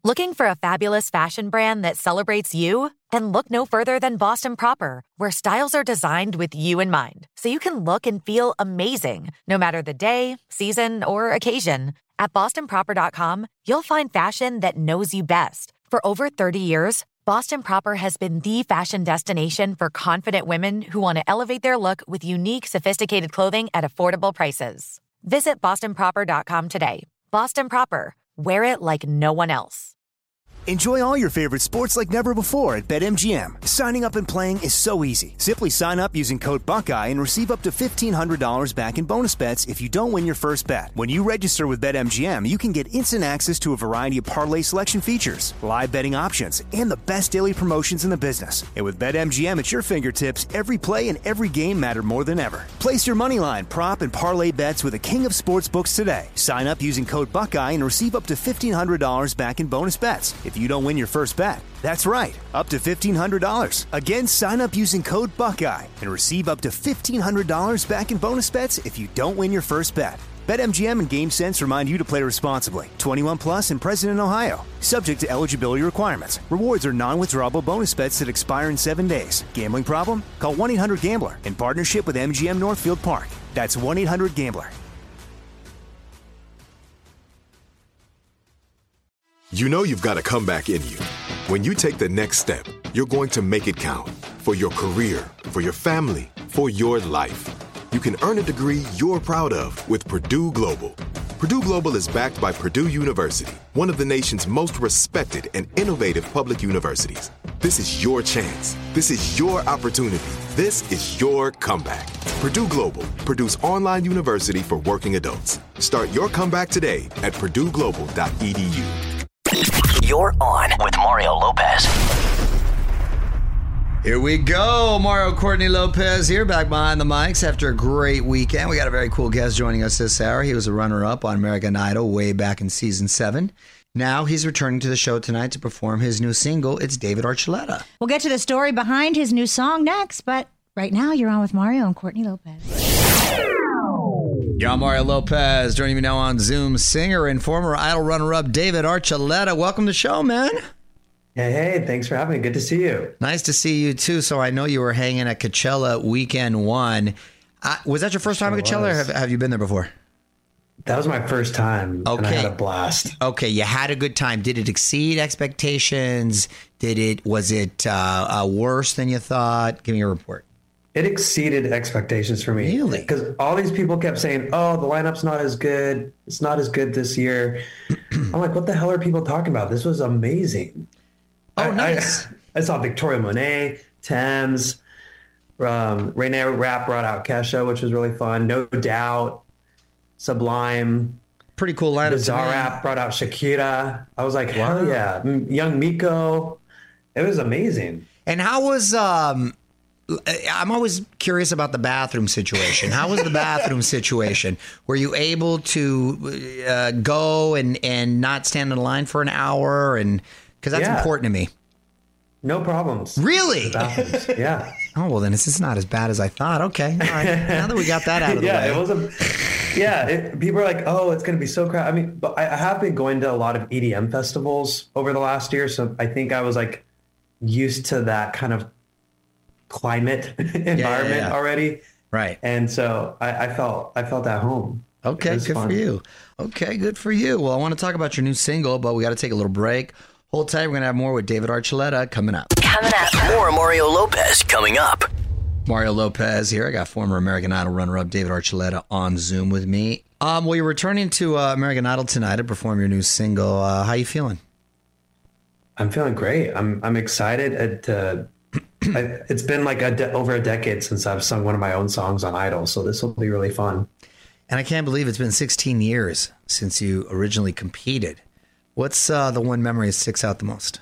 Looking for a fabulous fashion brand that celebrates you? Then look no further than Boston Proper, where styles are designed with you in mind, so you can look and feel amazing, no matter the day, season, or occasion. At bostonproper.com, you'll find fashion that knows you best. For over 30 years, Boston Proper has been the fashion destination for confident women who want to elevate their look with unique, sophisticated clothing at affordable prices. Visit bostonproper.com today. Boston Proper. Wear it like no one else. Enjoy all your favorite sports like never before at BetMGM. Signing up and playing is so easy. Simply sign up using code Buckeye and receive up to $1,500 back in bonus bets if you don't win your first bet. When you register with BetMGM, you can get instant access to a variety of parlay selection features, live betting options, and the best daily promotions in the business. And with BetMGM at your fingertips, every play and every game matter more than ever. Place your moneyline, prop, and parlay bets with the king of sportsbooks today. Sign up using code Buckeye and receive up to $1,500 back in bonus bets if you don't win your first bet. That's right, up to $1,500. Again, sign up using code Buckeye and receive up to $1,500 back in bonus bets if you don't win your first bet. BetMGM and GameSense remind you to play responsibly. 21 plus and present in Ohio. Subject to eligibility requirements. Rewards are non-withdrawable bonus bets that expire in 7 days. Gambling problem? Call 1-800-GAMBLER in partnership with MGM Northfield Park. That's 1-800-GAMBLER. You know you've got a comeback in you. When you take the next step, you're going to make it count. For your career, for your family, for your life. You can earn a degree you're proud of with Purdue Global. Purdue Global is backed by Purdue University, one of the nation's most respected and innovative public universities. This is your chance. This is your opportunity. This is your comeback. Purdue Global, Purdue's online university for working adults. Start your comeback today at purdueglobal.edu. You're on with Mario Lopez. Here we go. Mario Courtney Lopez here, back behind the mics after a great weekend. We got a very cool guest joining us this hour. He was a runner-up on American Idol way back in season 7. Now he's returning to the show tonight to perform his new single. It's David Archuleta. We'll get to the story behind his new song next, but right now you're on with Mario and Courtney Lopez. Yeah, Mario Lopez. Joining me now on Zoom, singer and former Idol runner-up David Archuleta. Welcome to the show, man. Hey, thanks for having me. Good to see you. Nice to see you, too. So I know you were hanging at Coachella weekend 1. Was that your first time at Coachella, or have you been there before? That was my first time, and I had a blast. Okay, you had a good time. Did it exceed expectations? Was it worse than you thought? Give me a report. It exceeded expectations for me. Really? Because all these people kept saying, oh, the lineup's not as good. It's not as good this year. I'm like, what the hell are people talking about? This was amazing. Oh, nice. I saw Victoria Monet, Thames, Renee Rapp brought out Kesha, which was really fun. No Doubt, Sublime. Pretty cool lineup. Bizarrap brought out Shakira. I was like, hell yeah. Young Miko. It was amazing. And how was... I'm always curious about the bathroom situation. How was the bathroom situation? Were you able to go and not stand in line for an hour? And because that's important to me. No problems. Really? Yeah. Oh, well, then this is not as bad as I thought. Okay. All right. Now that we got that out of the way. It wasn't. Yeah. People are like, oh, it's going to be so crowded. I mean, but I have been going to a lot of EDM festivals over the last year. So I think I was like used to that kind of climate environment already. Right. And so I felt at home. Okay, good for you. Okay, good for you. Well, I want to talk about your new single, but we got to take a little break. Hold tight. We're going to have more with David Archuleta coming up. More Mario Lopez coming up. Mario Lopez here. I got former American Idol runner-up David Archuleta on Zoom with me. Well, you're returning to American Idol tonight to perform your new single. How you feeling? I'm feeling great. I'm excited it's been like over a decade since I've sung one of my own songs on Idol, so this will be really fun. And I can't believe it's been 16 years since you originally competed. What's the one memory that sticks out the most?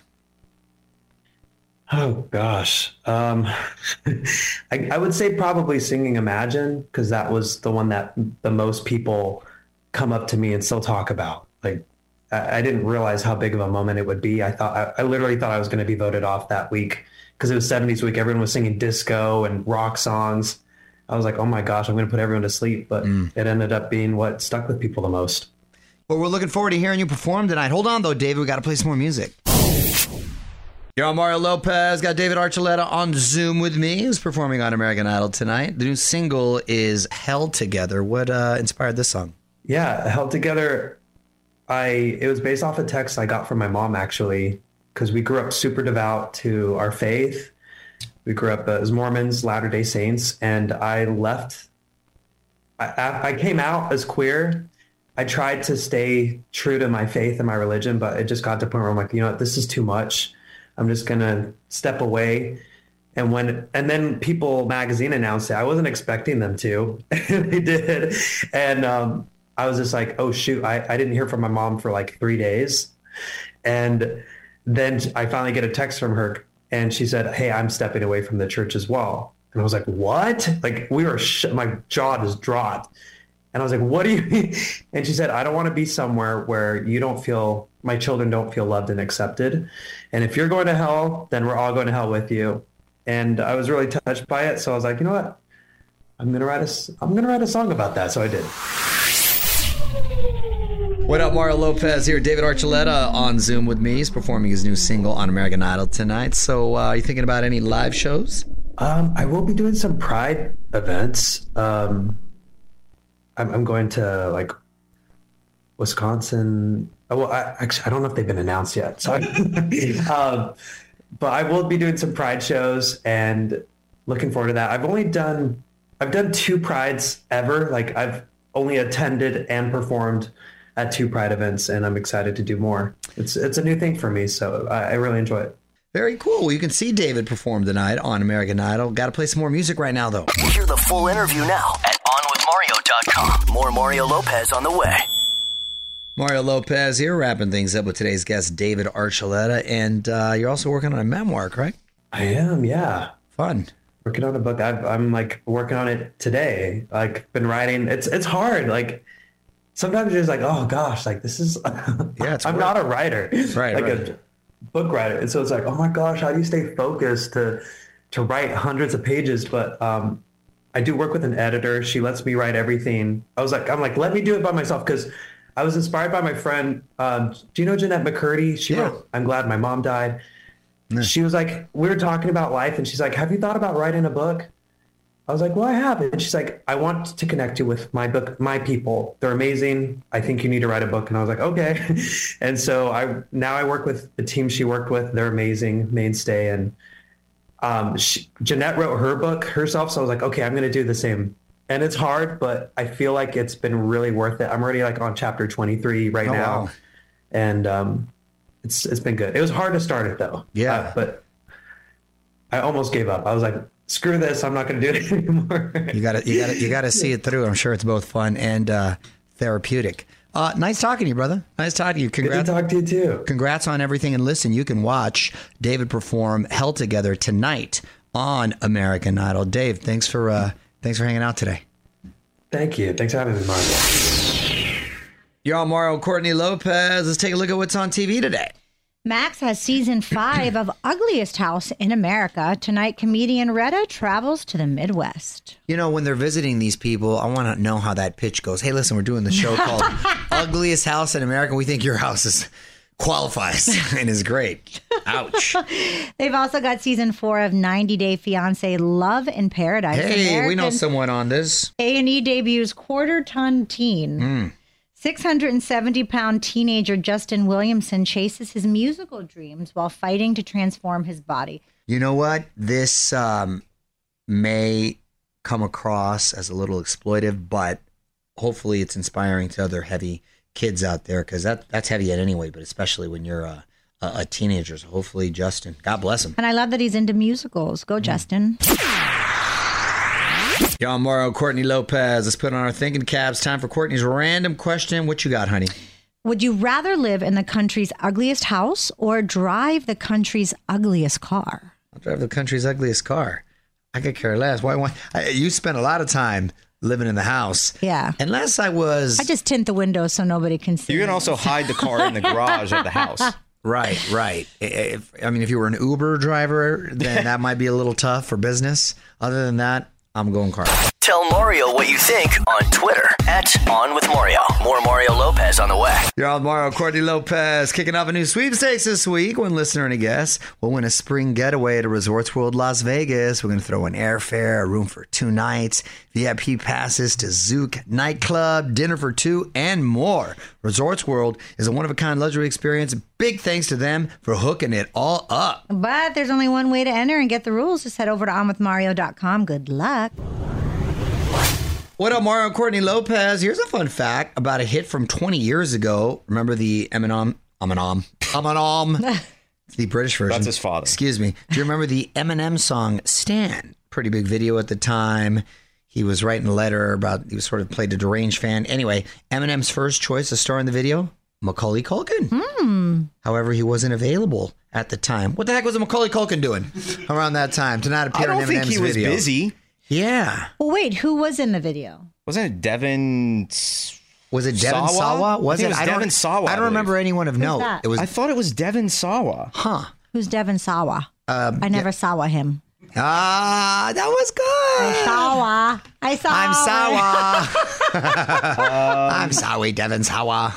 Oh, gosh. I would say probably singing Imagine, because that was the one that the most people come up to me and still talk about. Like, I didn't realize how big of a moment it would be. I literally thought I was going to be voted off that week because it was 70s week. Everyone was singing disco and rock songs. I was like, oh my gosh, I'm going to put everyone to sleep. But it ended up being what stuck with people the most. Well, we're looking forward to hearing you perform tonight. Hold on, though, David. We got to play some more music. You're on Mario Lopez. Got David Archuleta on Zoom with me, who's performing on American Idol tonight. The new single is Held Together. What inspired this song? Yeah, Held Together. It was based off a text I got from my mom, actually, because we grew up super devout to our faith. We grew up as Mormons, Latter-day Saints, and I left. I came out as queer. I tried to stay true to my faith and my religion, but it just got to the point where I'm like, you know what, this is too much. I'm just going to step away. And then People magazine announced it. I wasn't expecting them to. They did. And I was just like, oh, shoot, I didn't hear from my mom for like 3 days. And then I finally get a text from her and she said, hey, I'm stepping away from the church as well. And I was like, what? Like my jaw just dropped. And I was like, what do you mean? And she said, I don't want to be somewhere where my children don't feel loved and accepted. And if you're going to hell, then we're all going to hell with you. And I was really touched by it. So I was like, you know what? I'm going to write a song about that. So I did. What up, Mario Lopez here. David Archuleta on Zoom with me. He's performing his new single on American Idol tonight. So are you thinking about any live shows? I will be doing some Pride events. I'm going to like Wisconsin. Well, I don't know if they've been announced yet. So, but I will be doing some Pride shows and looking forward to that. I've done 2 Prides ever. Like I've only attended and performed at 2 Pride events, and I'm excited to do more. It's a new thing for me, so I really enjoy it. Very cool. Well, you can see David perform tonight on American Idol. Got to play some more music right now, though. Hear the full interview now at onwithmario.com. More Mario Lopez on the way. Mario Lopez here, wrapping things up with today's guest, David Archuleta. And you're also working on a memoir, correct? I am, yeah. Fun. Working on a book. I'm like working on it today. Like been writing. It's hard. Like sometimes you're just like, oh gosh, like this is. Yeah, I'm not a writer. Right. Like a book writer. And so it's like, oh my gosh, how do you stay focused to write hundreds of pages? But I do work with an editor. She lets me write everything. I'm like, let me do it by myself, because I was inspired by my friend. Do you know Jeanette McCurdy? She wrote I'm Glad My Mom Died. Yeah. She was like, we were talking about life, and she's like, have you thought about writing a book? I was like, well, I have. And she's like, I want to connect you with my book, my people. They're amazing. I think you need to write a book. And I was like, okay. And so I work with the team she worked with. They're amazing, Mainstay. And Jeanette wrote her book herself. So I was like, okay, I'm going to do the same. And it's hard, but I feel like it's been really worth it. I'm already like on chapter 23 right now. Wow. And it's been good. It was hard to start it though. Yeah. But I almost gave up. I was like, screw this. I'm not going to do it anymore. You gotta see it through. I'm sure it's both fun and therapeutic. Nice talking to you, brother. Nice talking to you. Congrats. Good to talk to you too. Congrats on everything. And listen, you can watch David perform Held Together tonight on American Idol. Dave, thanks for hanging out today. Thank you. Thanks for having me, Mario. You're on Mario Courtney Lopez. Let's take a look at what's on TV today. Max has season 5 of Ugliest House in America. Tonight, comedian Retta travels to the Midwest. You know, when they're visiting these people, I want to know how that pitch goes. Hey, listen, we're doing the show called Ugliest House in America. We think your house qualifies and is great. Ouch. They've also got season 4 of 90 Day Fiancé Love in Paradise. Hey, we know someone on this. A&E debuts Quarter Ton Teen. 670-pound teenager Justin Williamson chases his musical dreams while fighting to transform his body. You know what? This may come across as a little exploitive, but hopefully it's inspiring to other heavy kids out there, because that's heavy anyway, but especially when you're a teenager. So hopefully Justin, God bless him. And I love that he's into musicals. Go, Justin. You're on Mario Courtney Lopez. Let's put on our thinking caps. Time for Courtney's random question. What you got, honey? Would you rather live in the country's ugliest house or drive the country's ugliest car? I'll drive the country's ugliest car. I could care less. Why? You spent a lot of time living in the house. Yeah. Unless I just tint the windows so nobody can see. You can also hide the car in the garage of the house. Right. If you were an Uber driver, then that might be a little tough for business. Other than that, I'm going car. Tell Mario what you think on Twitter @OnWithMario. More Mario Lopez on the way. You're on Mario. Courtney Lopez kicking off a new sweepstakes this week. One listener and a guest will win a spring getaway to Resorts World Las Vegas. We're going to throw in airfare, a room for 2 nights, VIP passes to Zouk nightclub, dinner for 2, and more. Resorts World is a one-of-a-kind luxury experience. Big thanks to them for hooking it all up. But there's only one way to enter and get the rules. Just head over to onwithmario.com. Good luck. What up, Mario? Courtney Lopez. Here's a fun fact about a hit from 20 years ago. Remember the Eminem? It's the British version. That's his father. Excuse me. Do you remember the Eminem song Stan? Pretty big video at the time. He was writing a letter about, he was sort of played a deranged fan. Anyway, Eminem's first choice to star in the video, Macaulay Culkin. However, he wasn't available at the time. What the heck was Macaulay Culkin doing around that time to not appear in Eminem's video? I don't think he was busy. Yeah. Well, wait, who was in the video? Wasn't it Devin? Was it Devin Sawa? Was it? Devin Sawa. I don't remember anyone of note. that? It was. I thought it was Devin Sawa. Huh. Who's Devin Sawa? I never saw him. Ah, that was good. I saw. I'm Sawa. I'm sorry, Devin Sawa.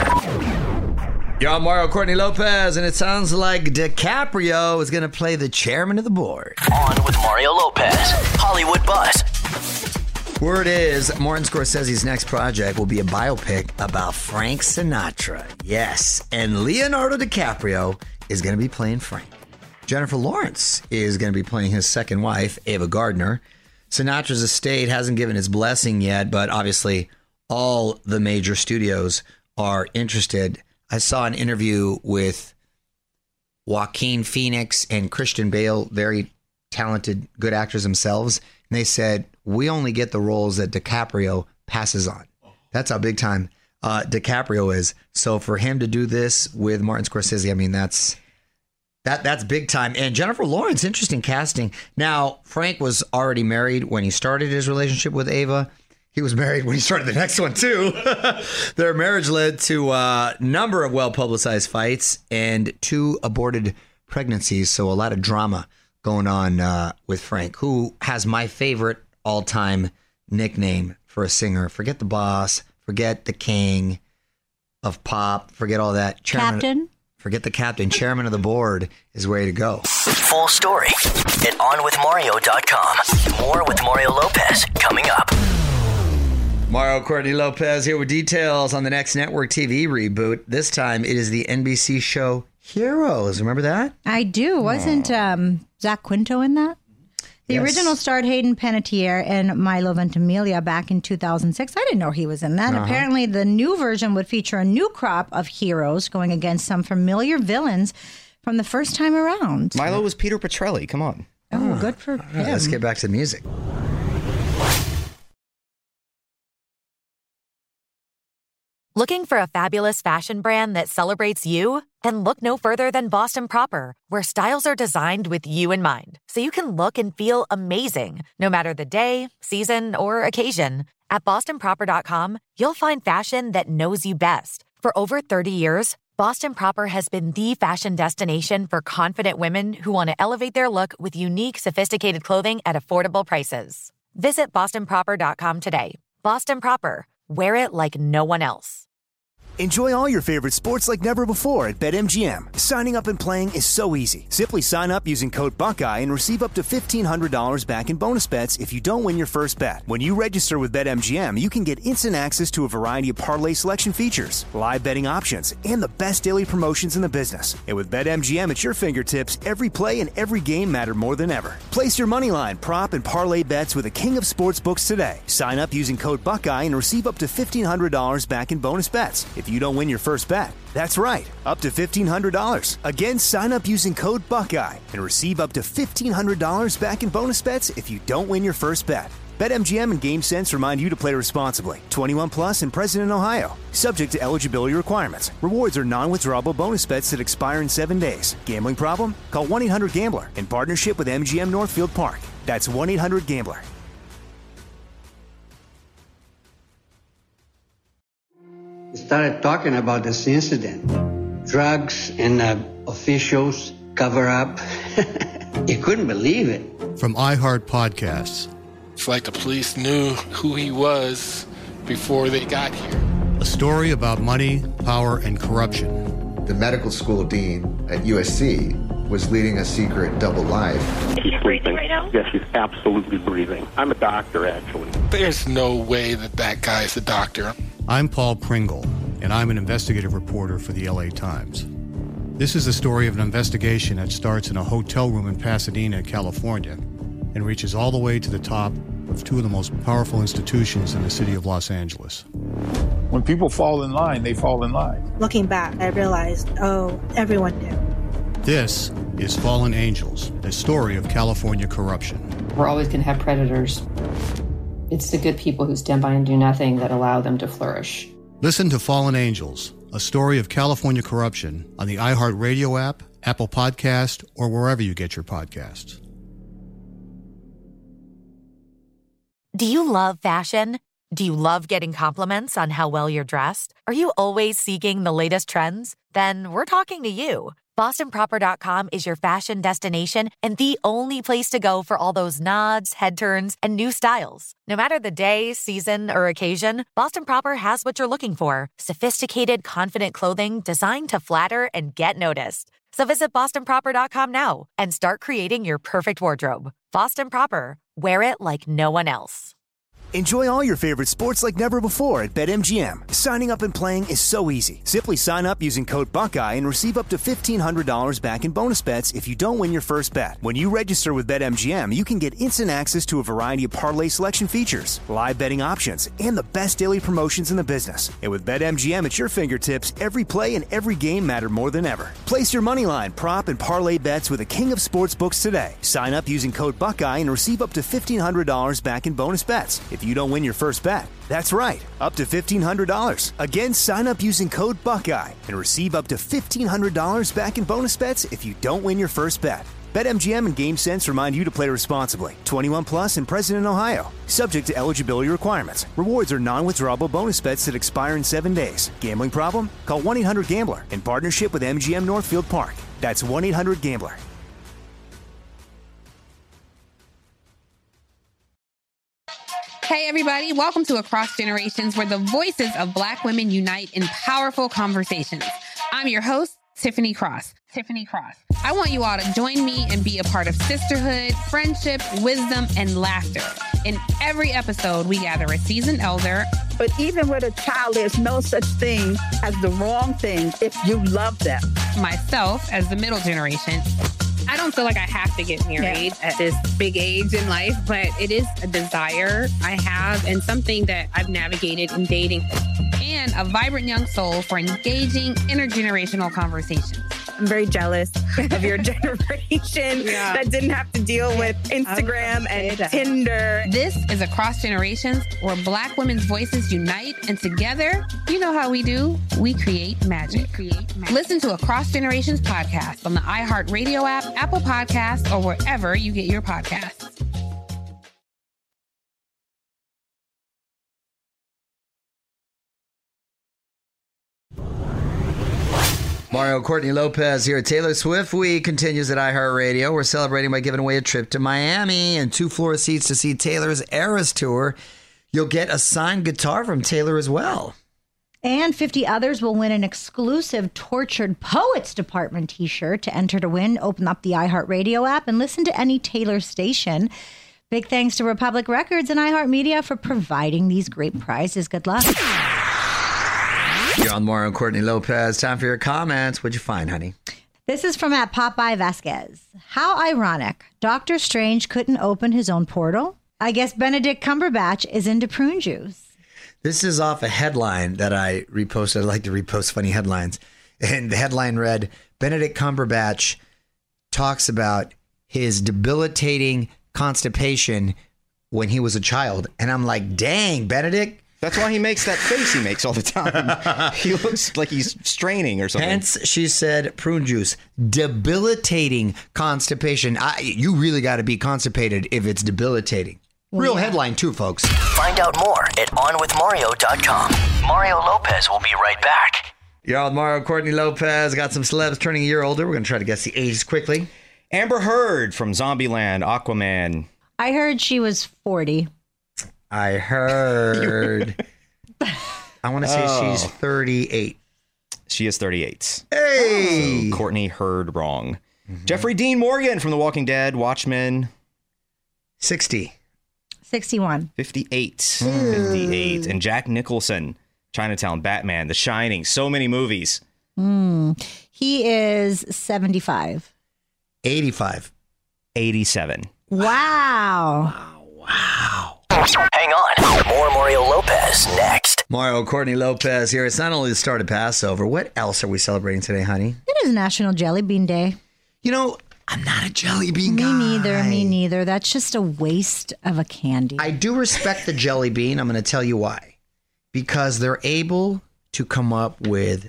You're on Mario. Courtney Lopez, and it sounds like DiCaprio is going to play the chairman of the board. On with Mario Lopez. Hollywood Buzz. Word is, Martin Scorsese's next project will be a biopic about Frank Sinatra. Yes, and Leonardo DiCaprio is going to be playing Frank. Jennifer Lawrence is going to be playing his second wife, Ava Gardner. Sinatra's estate hasn't given its blessing yet, but obviously all the major studios are interested. I saw an interview with Joaquin Phoenix and Christian Bale, very talented, good actors themselves. And they said, we only get the roles that DiCaprio passes on. That's how big time DiCaprio is. So for him to do this with Martin Scorsese, I mean, that's big time. And Jennifer Lawrence, interesting casting. Now, Frank was already married when he started his relationship with Ava. He was married when he started the next one, too. Their marriage led to a number of well-publicized fights and 2 aborted pregnancies. So a lot of drama going on with Frank, who has my favorite all-time nickname for a singer. Forget the boss. Forget the king of pop. Forget all that. Captain. Forget the captain. Chairman of the board is way to go. Full story at onwithmario.com. More with Mario Lopez coming up. Mario Courtney Lopez here with details on the next network TV reboot. This time it is the NBC show Heroes. Remember that? I do. Wasn't Zach Quinto in that? The original starred Hayden Panettiere and Milo Ventimiglia back in 2006. I didn't know he was in that. Apparently, the new version would feature a new crop of heroes going against some familiar villains from the first time around. Milo was Peter Petrelli. Come on. Oh, good for him. Let's get back to the music. Looking for a fabulous fashion brand that celebrates you? Then look no further than Boston Proper, where styles are designed with you in mind, so you can look and feel amazing, no matter the day, season, or occasion. At bostonproper.com, you'll find fashion that knows you best. For over 30 years, Boston Proper has been the fashion destination for confident women who want to elevate their look with unique, sophisticated clothing at affordable prices. Visit bostonproper.com today. Boston Proper. Wear it like no one else. Enjoy all your favorite sports like never before at BetMGM. Signing up and playing is so easy. Simply sign up using code Buckeye and receive up to $1,500 back in bonus bets if you don't win your first bet. When you register with BetMGM, you can get instant access to a variety of parlay selection features, live betting options, and the best daily promotions in the business. And with BetMGM at your fingertips, every play and every game matter more than ever. Place your moneyline, prop, and parlay bets with the king of sportsbooks today. Sign up using code Buckeye and receive up to $1,500 back in bonus bets if you don't win your first bet. That's right, up to $1,500. Again, sign up using code Buckeye and receive up to $1,500 back in bonus bets if you don't win your first bet. BetMGM and GameSense remind you to play responsibly. 21 plus and present in Ohio. Subject to eligibility requirements. Rewards are non-withdrawable bonus bets that expire in 7 days. Gambling problem? Call 1-800-GAMBLER in partnership with MGM Northfield Park. That's 1-800-GAMBLER. Started talking about this incident. Drugs and officials cover up. You couldn't believe it. From iHeart Podcasts. It's like the police knew who he was before they got here. A story about money, power, and corruption. The medical school dean at USC was leading a secret double life. She's sleeping right now? Yes, she's absolutely breathing. I'm a doctor, actually. There's no way that guy is a doctor. I'm Paul Pringle, and I'm an investigative reporter for the LA Times. This is the story of an investigation that starts in a hotel room in Pasadena, California, and reaches all the way to the top of two of the most powerful institutions in the city of Los Angeles. When people fall in line, they fall in line. Looking back, I realized, everyone knew. This is Fallen Angels, the story of California corruption. We're always going to have predators. It's the good people who stand by and do nothing that allow them to flourish. Listen to Fallen Angels, a story of California corruption on the iHeartRadio app, Apple Podcast, or wherever you get your podcasts. Do you love fashion? Do you love getting compliments on how well you're dressed? Are you always seeking the latest trends? Then we're talking to you. BostonProper.com is your fashion destination and the only place to go for all those nods, head turns, and new styles. No matter the day, season, or occasion, Boston Proper has what you're looking for. Sophisticated, confident clothing designed to flatter and get noticed. So visit BostonProper.com now and start creating your perfect wardrobe. Boston Proper. Wear it like no one else. Enjoy all your favorite sports like never before at BetMGM. Signing up and playing is so easy. Simply sign up using code Buckeye and receive up to $1,500 back in bonus bets if you don't win your first bet. When you register with BetMGM, you can get instant access to a variety of parlay selection features, live betting options, and the best daily promotions in the business. And with BetMGM at your fingertips, every play and every game matter more than ever. Place your moneyline, prop, and parlay bets with the king of sportsbooks today. Sign up using code Buckeye and receive up to $1,500 back in bonus bets if you don't win your first bet. That's right, up to $1,500. Again, sign up using code Buckeye and receive up to $1,500 back in bonus bets if you don't win your first bet. BetMGM and GameSense remind you to play responsibly. 21 plus and present in Ohio. Subject to eligibility requirements. Rewards are non-withdrawable bonus bets that expire in 7 days. Gambling problem? Call 1-800-GAMBLER in partnership with MGM Northfield Park. That's 1-800-GAMBLER. Hey everybody, welcome to Across Generations, where the voices of Black women unite in powerful conversations. I'm your host, Tiffany Cross. I want you all to join me and be a part of sisterhood, friendship, wisdom, and laughter. In every episode, we gather a seasoned elder. But even with a child, there's no such thing as the wrong thing if you love them. Myself, as the middle generation. I don't feel like I have to get married at this big age in life, but it is a desire I have and something that I've navigated in dating. And a vibrant young soul for engaging intergenerational conversations. I'm very jealous of your generation that didn't have to deal with Instagram and Tinder. This is Across Generations, where Black women's voices unite, and together, you know how we do, we create magic. Listen to Across Generations podcast on the iHeartRadio app, Apple Podcasts, or wherever you get your podcasts. Mario Courtney Lopez here at Taylor Swift Week continues at iHeartRadio. We're celebrating by giving away a trip to Miami and 2 floor seats to see Taylor's Eras Tour. You'll get a signed guitar from Taylor as well. And 50 others will win an exclusive Tortured Poets Department t-shirt. To enter to win, open up the iHeartRadio app and listen to any Taylor station. Big thanks to Republic Records and iHeartMedia for providing these great prizes. Good luck. You're on Mario and Courtney Lopez. Time for your comments. What'd you find, honey? This is from @Popeye Vasquez. How ironic. Doctor Strange couldn't open his own portal. I guess Benedict Cumberbatch is into prune juice. This is off a headline that I reposted. I like to repost funny headlines. And the headline read, Benedict Cumberbatch talks about his debilitating constipation when he was a child. And I'm like, dang, Benedict. That's why he makes that face he makes all the time. He looks like he's straining or something. Hence, she said, prune juice, debilitating constipation. You really got to be constipated if it's debilitating. Real headline, too, folks. Find out more at onwithmario.com. Mario Lopez will be right back. You're on Mario Courtney Lopez. Got some celebs turning a year older. We're going to try to guess the ages quickly. Amber Heard from Zombieland, Aquaman. I heard she was 40. I heard. I want to say she's 38. She is 38. Hey! So Courtney heard wrong. Jeffrey Dean Morgan from The Walking Dead, Watchmen. 60. 61. 58. 58. And Jack Nicholson, Chinatown, Batman, The Shining, so many movies. He is 75. 85. 87. Wow. Hang on. More Mario Lopez next. Mario Courtney Lopez here. It's not only the start of Passover. What else are we celebrating today, honey? It is National Jelly Bean Day. You know, I'm not a jelly bean guy. Me neither. That's just a waste of a candy. I do respect the jelly bean. I'm going to tell you why. Because they're able to come up with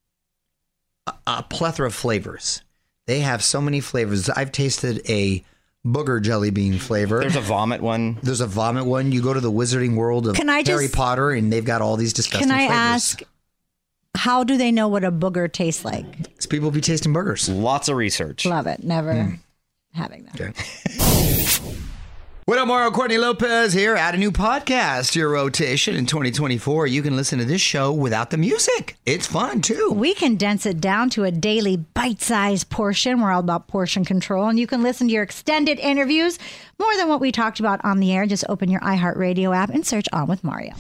a plethora of flavors. They have so many flavors. I've tasted a booger jelly bean flavor. There's a vomit one. There's a vomit one. You go to the wizarding world of Harry Potter, and they've got all these disgusting flavors. Can I ask, how do they know what a booger tastes like? It's people be tasting burgers. Lots of research. Love it. Never having that. Okay. What up, Mario Courtney Lopez here. Add a new podcast to your rotation in 2024. You can listen to this show without the music. It's fun, too. We condense it down to a daily bite-sized portion. We're all about portion control. And you can listen to your extended interviews, more than what we talked about on the air. Just open your iHeartRadio app and search On With Mario.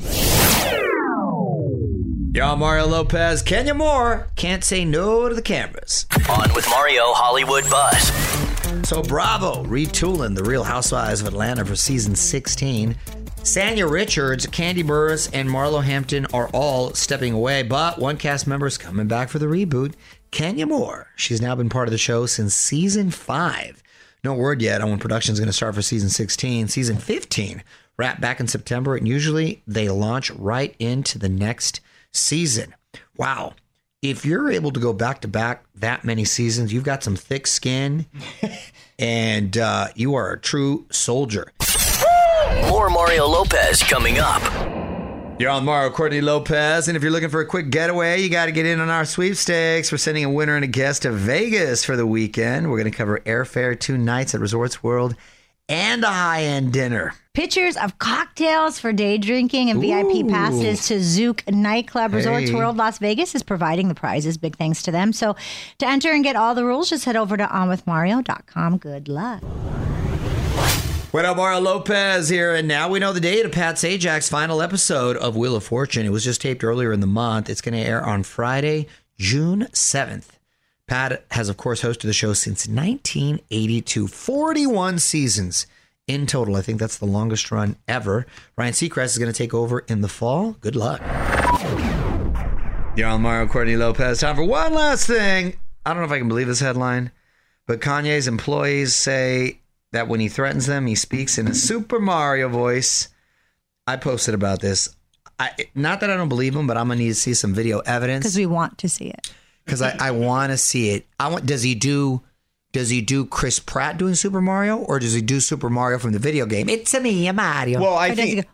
Y'all, Mario Lopez, Kenya Moore. Can't say no to the cameras. On With Mario Hollywood Buzz. So Bravo retooling The Real Housewives of Atlanta for season 16. Sanya Richards, Candy Burris, and Marlo Hampton are all stepping away, but one cast member is coming back for the reboot, Kenya Moore. She's now been part of the show since season 5. No word yet on when production is going to start for season 16. Season 15 wrapped back in September, and usually they launch right into the next season. Wow. If you're able to go back to back that many seasons, you've got some thick skin and you are a true soldier. More Mario Lopez coming up. You're on Mario Courtney Lopez, and if you're looking for a quick getaway, you got to get in on our sweepstakes. We're sending a winner and a guest to Vegas for the weekend. We're going to cover airfare, 2 nights at Resorts World, and a high-end dinner. Pictures of cocktails for day drinking and VIP passes to Zouk Nightclub. Resorts World Las Vegas is providing the prizes. Big thanks to them. So to enter and get all the rules, just head over to onwithmario.com. Good luck. What up, Mario Lopez here, and now we know the date of Pat Sajak's final episode of Wheel of Fortune. It was just taped earlier in the month. It's going to air on Friday, June 7th. Pat has, of course, hosted the show since 1982. 41 seasons in total. I think that's the longest run ever. Ryan Seacrest is going to take over in the fall. Good luck. You're on Mario Courtney Lopez. Time for one last thing. I don't know if I can believe this headline, but Kanye's employees say that when he threatens them, he speaks in a Super Mario voice. I posted about this. Not that I don't believe him, but I'm going to need to see some video evidence. Because we want to see it. Because I want to see it. Does he do Chris Pratt doing Super Mario, or does he do Super Mario from the video game? It's me, Mario. Well, I think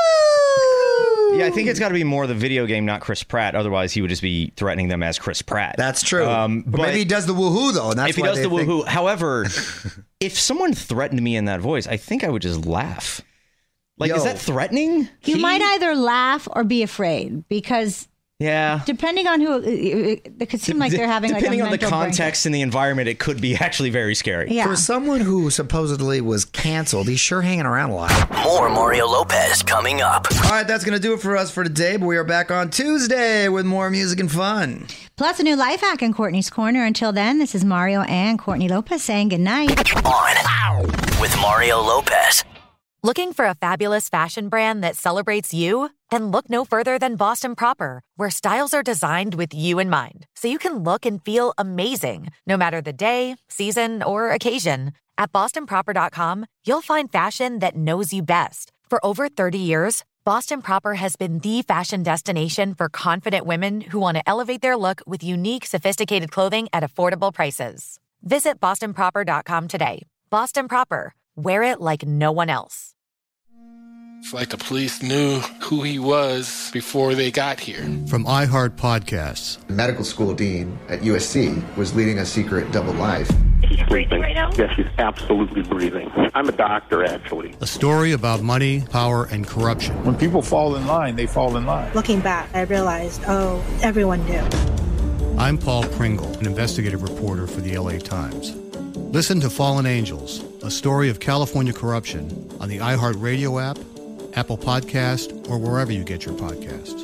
I think it's got to be more the video game, not Chris Pratt. Otherwise, he would just be threatening them as Chris Pratt. That's true. But maybe he does the woohoo though. And that's if he does the woohoo. However, if someone threatened me in that voice, I think I would just laugh. Like, is that threatening? You might either laugh or be afraid because. Yeah. Depending on who, it could seem like they're having like a mental depending on the context and the environment, it could be actually very scary. Yeah. For someone who supposedly was canceled, he's sure hanging around a lot. More Mario Lopez coming up. All right, that's going to do it for us for today, but we are back on Tuesday with more music and fun. Plus a new life hack in Courtney's Corner. Until then, this is Mario and Courtney Lopez saying goodnight. On with Mario Lopez. Looking for a fabulous fashion brand that celebrates you? Then look no further than Boston Proper, where styles are designed with you in mind, so you can look and feel amazing, no matter the day, season, or occasion. At BostonProper.com, you'll find fashion that knows you best. For over 30 years, Boston Proper has been the fashion destination for confident women who want to elevate their look with unique, sophisticated clothing at affordable prices. Visit BostonProper.com today. Boston Proper. Wear it like no one else. It's like the police knew who he was before they got here. From iHeart Podcasts. The medical school dean at USC was leading a secret double life. Is she breathing right now? Yes, she's absolutely breathing. I'm a doctor, actually. A story about money, power, and corruption. When people fall in line, they fall in line. Looking back, I realized, everyone knew. I'm Paul Pringle, an investigative reporter for the LA Times. Listen to Fallen Angels, a story of California corruption on the iHeartRadio app, Apple Podcast, or wherever you get your podcasts.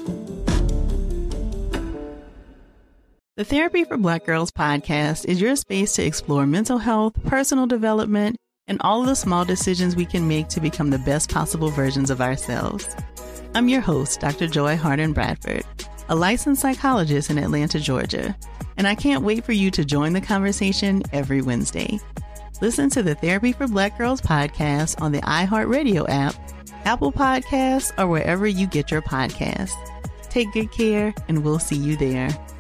The Therapy for Black Girls podcast is your space to explore mental health, personal development, and all of the small decisions we can make to become the best possible versions of ourselves. I'm your host, Dr. Joy Harden Bradford, a licensed psychologist in Atlanta, Georgia, and I can't wait for you to join the conversation every Wednesday. Listen to the Therapy for Black Girls podcast on the iHeartRadio app, Apple Podcasts, or wherever you get your podcasts. Take good care, and we'll see you there.